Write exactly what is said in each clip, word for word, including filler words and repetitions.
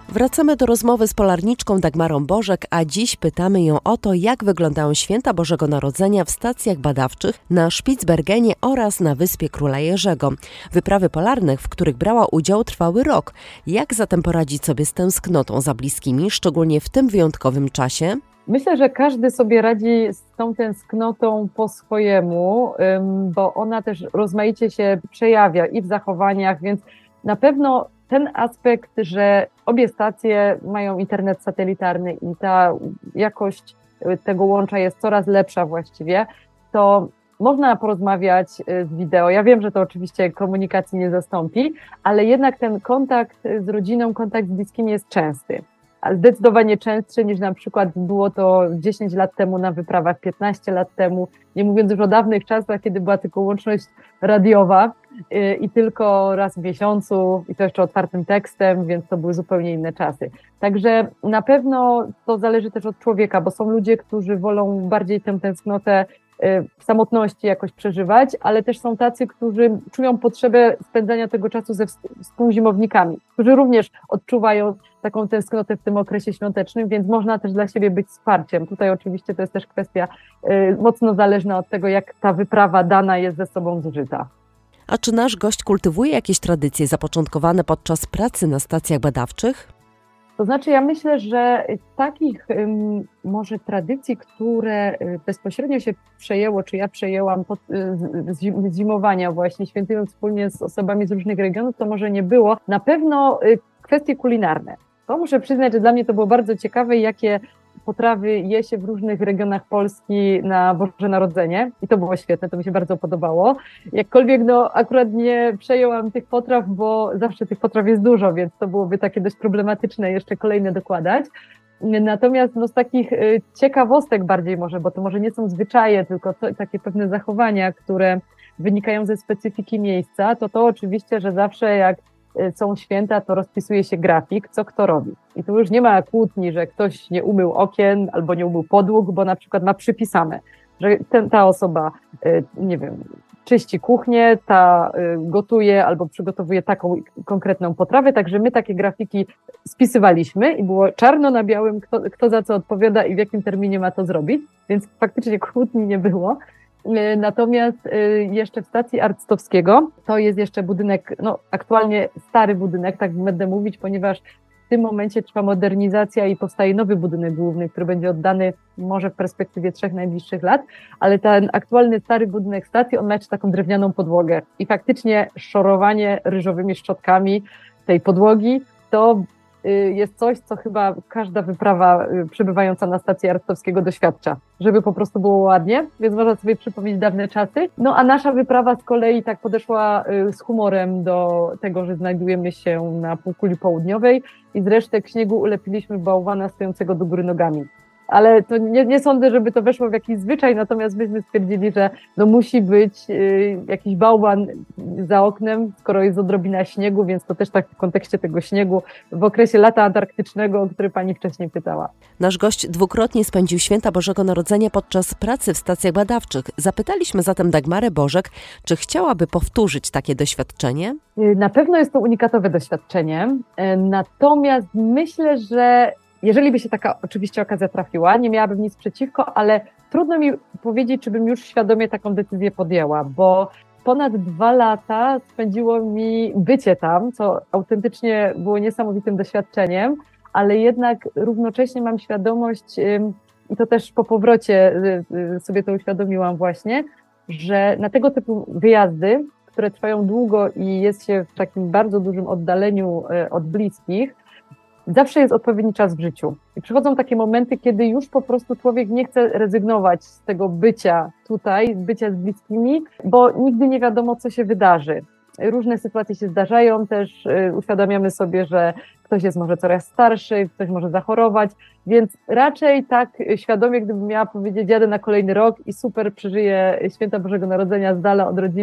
Wracamy do rozmowy z polarniczką Dagmarą Bożek, a dziś pytamy ją o to, jak wyglądają święta Bożego Narodzenia w stacjach badawczych na Spitsbergenie oraz na Wyspie Króla Jerzego. Wyprawy polarnych, w których brała udział, trwały rok. Jak zatem poradzić sobie z tęsknotą za bliskimi, szczególnie w tym wyjątkowym czasie? Myślę, że każdy sobie radzi z tą tęsknotą po swojemu, bo ona też rozmaicie się przejawia i w zachowaniach, więc na pewno ten aspekt, że obie stacje mają internet satelitarny i ta jakość tego łącza jest coraz lepsza właściwie, to można porozmawiać z wideo. Ja wiem, że to oczywiście komunikacji nie zastąpi, ale jednak ten kontakt z rodziną, kontakt z bliskimi jest częsty. A zdecydowanie częstszy niż na przykład było to dziesięć lat temu na wyprawach, piętnaście lat temu, nie mówiąc już o dawnych czasach, kiedy była tylko łączność radiowa i tylko raz w miesiącu i to jeszcze otwartym tekstem, więc to były zupełnie inne czasy. Także na pewno to zależy też od człowieka, bo są ludzie, którzy wolą bardziej tę tęsknotę w samotności jakoś przeżywać, ale też są tacy, którzy czują potrzebę spędzania tego czasu ze współzimownikami, którzy również odczuwają taką tęsknotę w tym okresie świątecznym, więc można też dla siebie być wsparciem. Tutaj oczywiście to jest też kwestia y, mocno zależna od tego, jak ta wyprawa dana jest ze sobą zużyta. A czy nasz gość kultywuje jakieś tradycje zapoczątkowane podczas pracy na stacjach badawczych? To znaczy ja myślę, że takich um, może tradycji, które bezpośrednio się przejęło, czy ja przejęłam pod, z, z zimowania właśnie, świętując wspólnie z osobami z różnych regionów, to może nie było. Na pewno y, kwestie kulinarne. To muszę przyznać, że dla mnie to było bardzo ciekawe, jakie potrawy je się w różnych regionach Polski na Boże Narodzenie i to było świetne, to mi się bardzo podobało. Jakkolwiek no akurat nie przejęłam tych potraw, bo zawsze tych potraw jest dużo, więc to byłoby takie dość problematyczne jeszcze kolejne dokładać. Natomiast no, z takich ciekawostek bardziej może, bo to może nie są zwyczaje, tylko to, takie pewne zachowania, które wynikają ze specyfiki miejsca, to to oczywiście, że zawsze jak są święta, to rozpisuje się grafik, co kto robi. I tu już nie ma kłótni, że ktoś nie umył okien albo nie umył podłóg, bo na przykład ma przypisane, że ten, ta osoba, nie wiem, czyści kuchnię, ta gotuje albo przygotowuje taką konkretną potrawę, także my takie grafiki spisywaliśmy i było czarno na białym, kto, kto za co odpowiada i w jakim terminie ma to zrobić, więc faktycznie kłótni nie było. Natomiast jeszcze w stacji Arctowskiego to jest jeszcze budynek, no aktualnie stary budynek, tak będę mówić, ponieważ w tym momencie trwa modernizacja i powstaje nowy budynek główny, który będzie oddany może w perspektywie trzech najbliższych lat, ale ten aktualny stary budynek stacji, on ma jeszcze taką drewnianą podłogę i faktycznie szorowanie ryżowymi szczotkami tej podłogi to jest coś, co chyba każda wyprawa przebywająca na stacji Arctowskiego doświadcza, żeby po prostu było ładnie, więc można sobie przypomnieć dawne czasy. No a nasza wyprawa z kolei tak podeszła z humorem do tego, że znajdujemy się na półkuli południowej i z resztek śniegu ulepiliśmy bałwana stojącego do góry nogami. Ale to nie, nie sądzę, żeby to weszło w jakiś zwyczaj, natomiast myśmy stwierdzili, że no musi być y, jakiś bałwan za oknem, skoro jest odrobina śniegu, więc to też tak w kontekście tego śniegu w okresie lata antarktycznego, o który pani wcześniej pytała. Nasz gość dwukrotnie spędził święta Bożego Narodzenia podczas pracy w stacjach badawczych. Zapytaliśmy zatem Dagmarę Bożek, czy chciałaby powtórzyć takie doświadczenie? Na pewno jest to unikatowe doświadczenie, natomiast myślę, że jeżeli by się taka oczywiście okazja trafiła, nie miałabym nic przeciwko, ale trudno mi powiedzieć, czy bym już świadomie taką decyzję podjęła, bo ponad dwa lata spędziło mi bycie tam, co autentycznie było niesamowitym doświadczeniem, ale jednak równocześnie mam świadomość, i to też po powrocie sobie to uświadomiłam właśnie, że na tego typu wyjazdy, które trwają długo i jest się w takim bardzo dużym oddaleniu od bliskich, zawsze jest odpowiedni czas w życiu. I przychodzą takie momenty, kiedy już po prostu człowiek nie chce rezygnować z tego bycia tutaj, bycia z bliskimi, bo nigdy nie wiadomo, co się wydarzy. Różne sytuacje się zdarzają, też uświadamiamy sobie, że ktoś jest może coraz starszy, ktoś może zachorować, więc raczej tak świadomie, gdybym miała powiedzieć, jadę na kolejny rok i super przeżyję święta Bożego Narodzenia z dala od rodziny,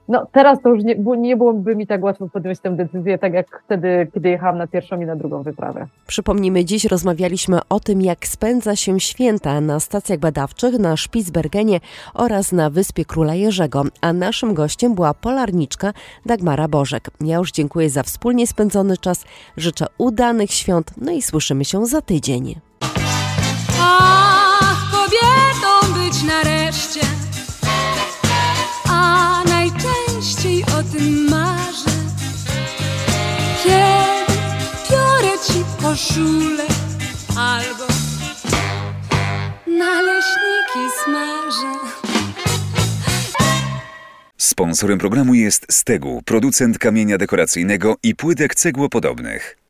No teraz to już nie, nie byłoby mi tak łatwo podjąć tę decyzję, tak jak wtedy, kiedy jechałam na pierwszą i na drugą wyprawę. Przypomnijmy, dziś rozmawialiśmy o tym, jak spędza się święta na stacjach badawczych na Spitsbergenie oraz na Wyspie Króla Jerzego, a naszym gościem była polarniczka Dagmara Bożek. Ja już dziękuję za wspólnie spędzony czas, życzę udanych świąt, no i słyszymy się za tydzień. Ach, kobietą być nareszcie, a najczęściej o tym marzę, kiedy biorę ci koszulę albo naleśniki smażę. Sponsorem programu jest Stegu, producent kamienia dekoracyjnego i płytek cegłopodobnych.